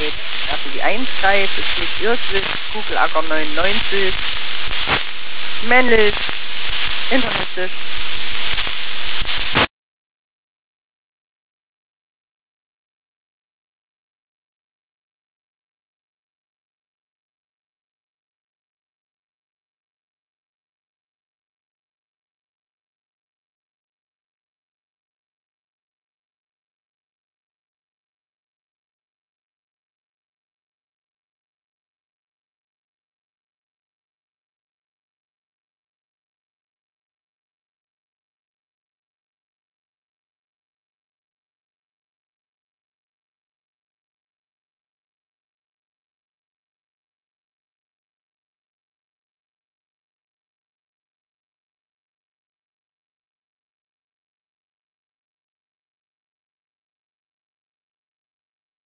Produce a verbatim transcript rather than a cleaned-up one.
mit, also die Einschreit, das mit Irrswiss, Kugelacker neunundneunzig, männlich, internistisch.